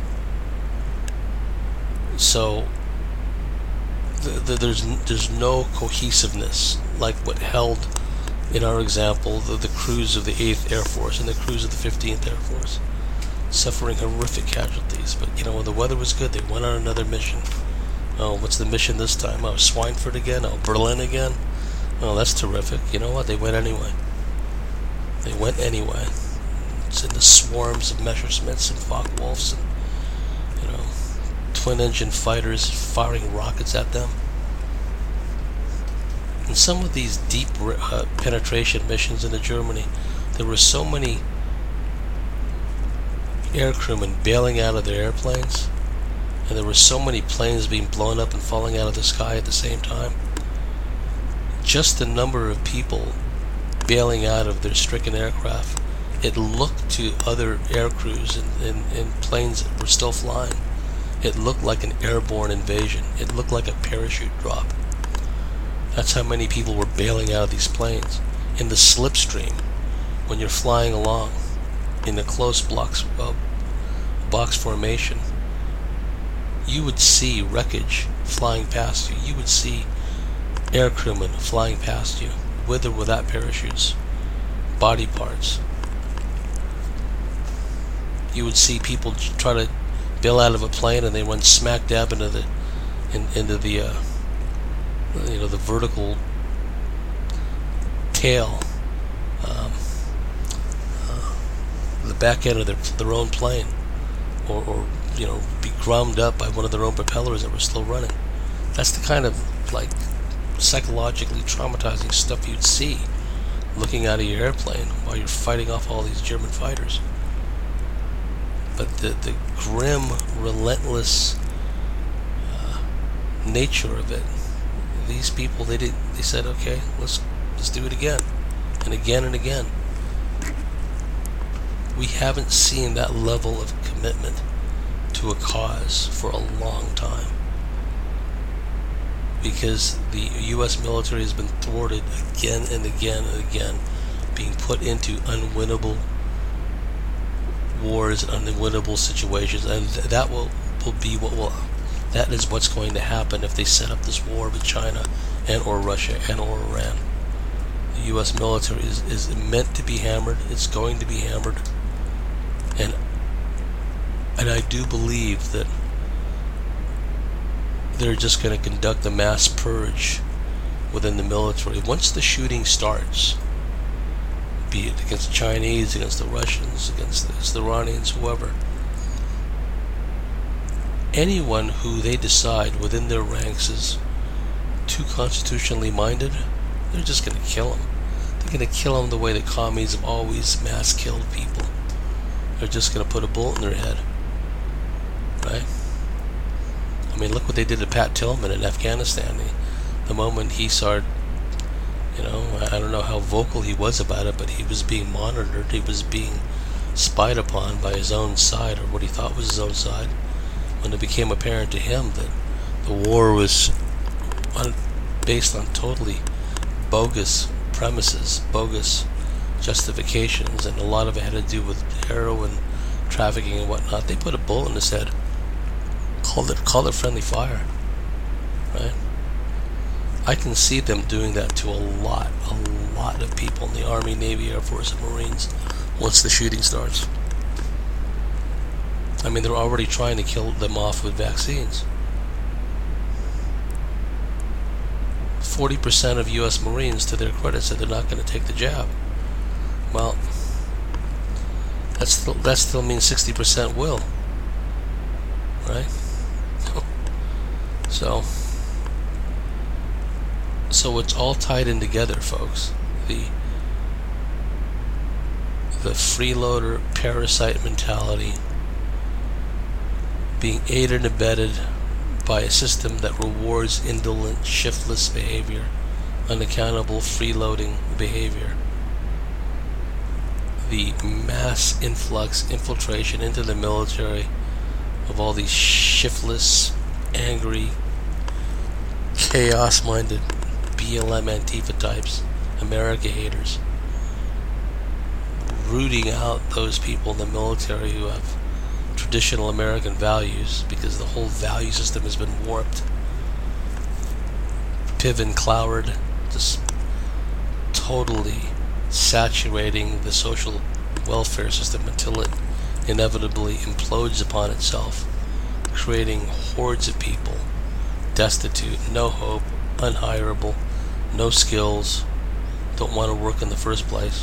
So there's no cohesiveness like what held, in our example, the crews of the 8th Air Force and the crews of the 15th Air Force, suffering horrific casualties. But when the weather was good, they went on another mission. Oh, what's the mission this time? Oh, Schweinfurt again? Oh, Berlin again? Oh, that's terrific. You know what? They went anyway. They went anyway. It's in the swarms of Messerschmitts and Focke-Wulfs and, twin-engine fighters firing rockets at them. In some of these deep penetration missions into Germany, there were so many air crewmen bailing out of their airplanes, and there were so many planes being blown up and falling out of the sky at the same time. Just the number of people bailing out of their stricken aircraft, it looked to other air crews and planes that were still flying, it looked like an airborne invasion. It looked like a parachute drop. That's how many people were bailing out of these planes. In the slipstream, when you're flying along in a close box formation, you would see wreckage flying past you. You would see air crewmen flying past you, with or without parachutes, body parts. You would see people try to bail out of a plane, and they went smack dab into the the vertical tail, the back end of their own plane, or be ground up by one of their own propellers that were still running. That's the kind of psychologically traumatizing stuff you'd see looking out of your airplane while you're fighting off all these German fighters. But the grim, relentless nature of it, these people, they said, okay, let's do it again and again and again. We haven't seen that level of commitment to a cause for a long time, because the U.S. military has been thwarted again and again and again, being put into unwinnable wars and unwinnable situations, and that is what's going to happen if they set up this war with China and or Russia and or Iran. The U.S. military is meant to be hammered. It's going to be hammered, and I do believe that they're just going to conduct a mass purge within the military once the shooting starts, be it against the Chinese, against the Russians, against the Iranians, whoever. Anyone who they decide within their ranks is too constitutionally minded, they're just going to kill them. They're going to kill them the way the commies have always mass killed people. They're just going to put a bullet in their head, right? I mean, look what they did to Pat Tillman in Afghanistan. The moment he started, I don't know how vocal he was about it, but he was being monitored. He was being spied upon by his own side, or what he thought was his own side, when it became apparent to him that the war was based on totally bogus premises, bogus justifications, and a lot of it had to do with heroin trafficking and whatnot. They put a bullet in his head, called it friendly fire, right? I can see them doing that to a lot of people in the Army, Navy, Air Force, and Marines once the shooting starts. I mean, they're already trying to kill them off with vaccines. 40% of U.S. Marines, to their credit, said they're not going to take the jab. Well, that still means 60% will, right? So So it's all tied in together, folks. The freeloader parasite mentality being aided and abetted by a system that rewards indolent, shiftless behavior, unaccountable freeloading behavior. The mass infiltration into the military of all these shiftless, angry, chaos-minded BLM Antifa types, America haters, rooting out those people in the military who have traditional American values, because the whole value system has been warped. Piv and Cloward just totally saturating the social welfare system until it inevitably implodes upon itself, creating hordes of people destitute, no hope, unhireable, no skills, don't want to work in the first place.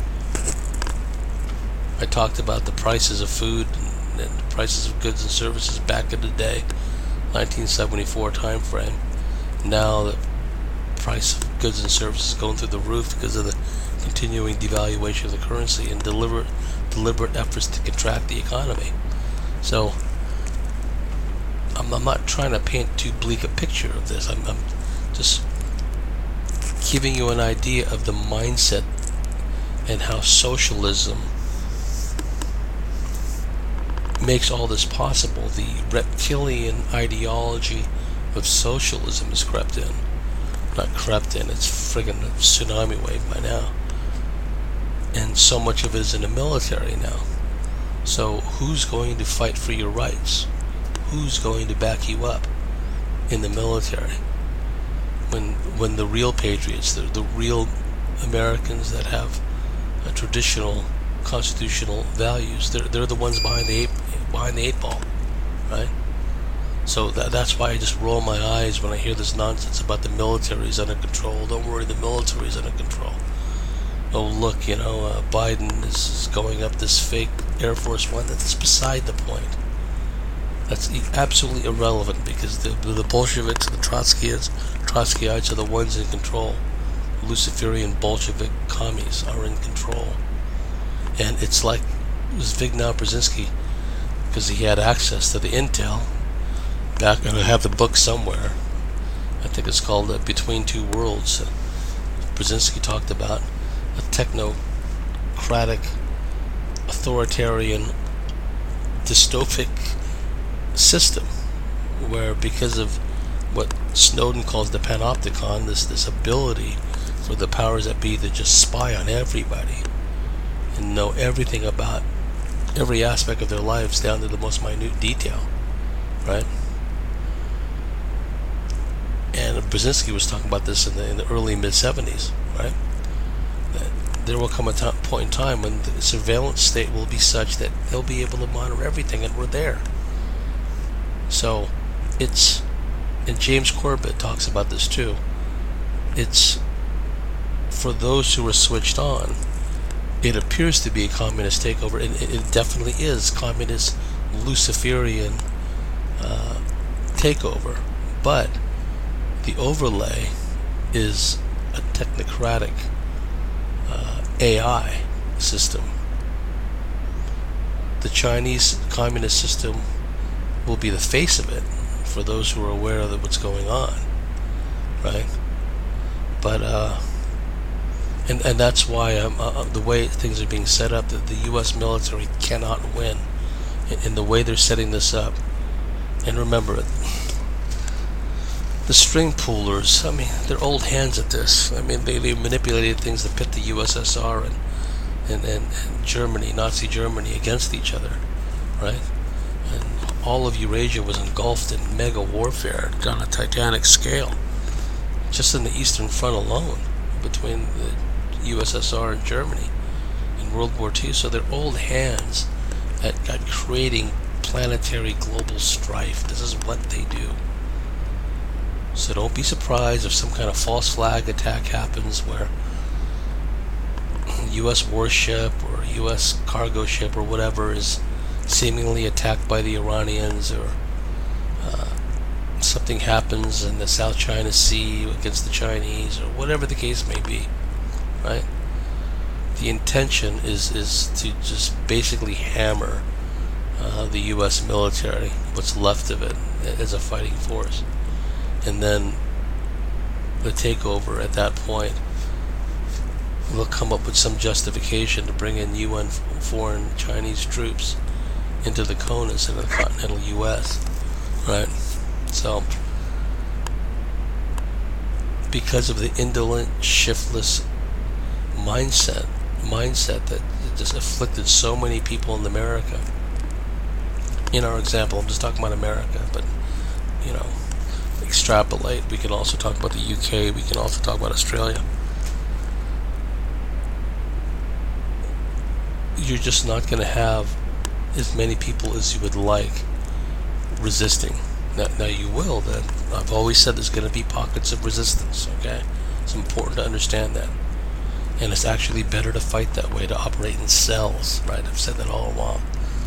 I talked about the prices of food and prices of goods and services back in the day, 1974 time frame. Now the price of goods and services going through the roof because of the continuing devaluation of the currency and deliberate efforts to contract the economy. So I'm not trying to paint too bleak a picture of this. I'm just giving you an idea of the mindset and how socialism makes all this possible. The reptilian ideology of socialism has crept in. Not crept in, it's friggin' a tsunami wave by now. And so much of it is in the military now. So who's going to fight for your rights? Who's going to back you up in the military? When the real patriots, the real Americans that have a traditional constitutional values, they're the ones behind the eight ball, right? So that's why I just roll my eyes when I hear this nonsense about the military is under control. Don't worry, the military is under control. Oh look, Biden is going up this fake Air Force One. That's beside the point. That's absolutely irrelevant, because the Bolsheviks and the Trotskyites are the ones in control. Luciferian Bolshevik commies are in control. And it's like it was Vignow Brzezinski, because he had access to the intel. Back, and I have the book somewhere. I think it's called Between Two Worlds. Brzezinski talked about a technocratic, authoritarian, dystopic system where, because of what Snowden calls the panopticon, this ability for the powers that be to just spy on everybody and know everything about every aspect of their lives down to the most minute detail, right? And Brzezinski was talking about this in the early mid-70s, right? That there will come a point in time when the surveillance state will be such that they'll be able to monitor everything, and we're there. So it's, and James Corbett talks about this too, it's for those who are switched on. It appears to be a communist takeover, and it definitely is communist Luciferian takeover, but the overlay is a technocratic AI system. The Chinese communist system will be the face of it for those who are aware of what's going on, right? But and that's why the way things are being set up, that the U.S. military cannot win in the way they're setting this up. And remember, the string pullers, I mean, they're old hands at this. I mean, they manipulated things to pit the USSR and Germany, Nazi Germany, against each other, right? And all of Eurasia was engulfed in mega warfare on a titanic scale, just in the Eastern Front alone, between the USSR and Germany in World War II. So they're old hands at creating planetary global strife. This is what they do. So don't be surprised if some kind of false flag attack happens where U.S. warship or U.S. cargo ship or whatever is seemingly attacked by the Iranians, or something happens in the South China Sea against the Chinese, or whatever the case may be, right? The intention is to just basically hammer the U.S. military, what's left of it, as a fighting force. And then the takeover at that point, they'll come up with some justification to bring in UN foreign Chinese troops into the CONUS, into the continental U.S., right? So, because of the indolent, shiftless mindset that just afflicted so many people in America. In our example, I'm just talking about America, but, extrapolate. We can also talk about the UK. We can also talk about Australia. You're just not going to have as many people as you would like resisting. Now you will. Then I've always said there's going to be pockets of resistance. Okay, it's important to understand that, and it's actually better to fight that way, to operate in cells. Right? I've said that all along.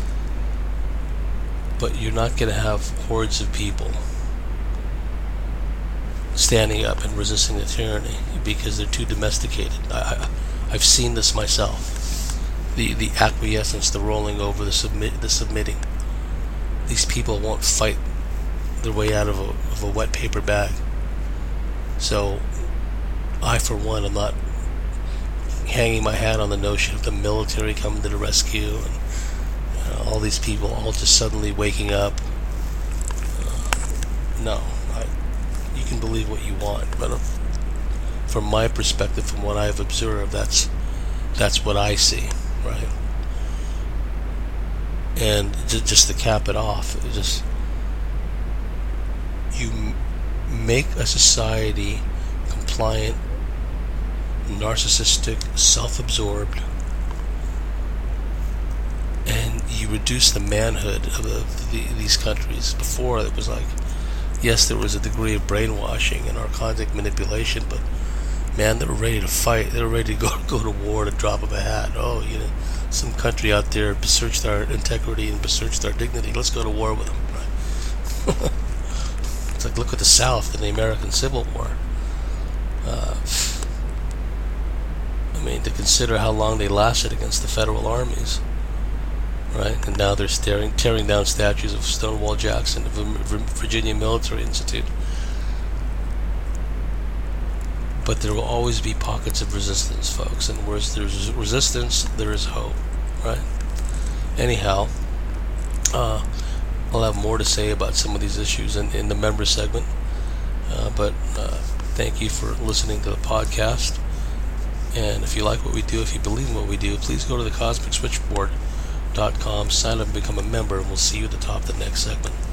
But you're not going to have hordes of people standing up and resisting the tyranny because they're too domesticated. I've seen this myself. The acquiescence, the rolling over, the submitting. These people won't fight their way out of a wet paper bag. So, I, for one, am not hanging my hat on the notion of the military coming to the rescue and all these people all just suddenly waking up. No, you can believe what you want, but from my perspective, from what I've observed, that's what I see. Right, and just to cap it off, you make a society compliant, narcissistic, self-absorbed, and you reduce the manhood of these countries. Before, it was like, yes, there was a degree of brainwashing and narcotic manipulation, but man, they were ready to fight. They were ready to go to war at a drop of a hat. Oh, some country out there besmirched our integrity and besmirched our dignity. Let's go to war with them. Right? It's like, look at the South in the American Civil War. To consider how long they lasted against the federal armies, right? And now they're tearing down statues of Stonewall Jackson, of the Virginia Military Institute. But there will always be pockets of resistance, folks, and where there's resistance, there is hope, right? Anyhow, I'll have more to say about some of these issues in the member segment, but thank you for listening to the podcast, and if you like what we do, if you believe in what we do, please go to thecosmicswitchboard.com, sign up and become a member, and we'll see you at the top of the next segment.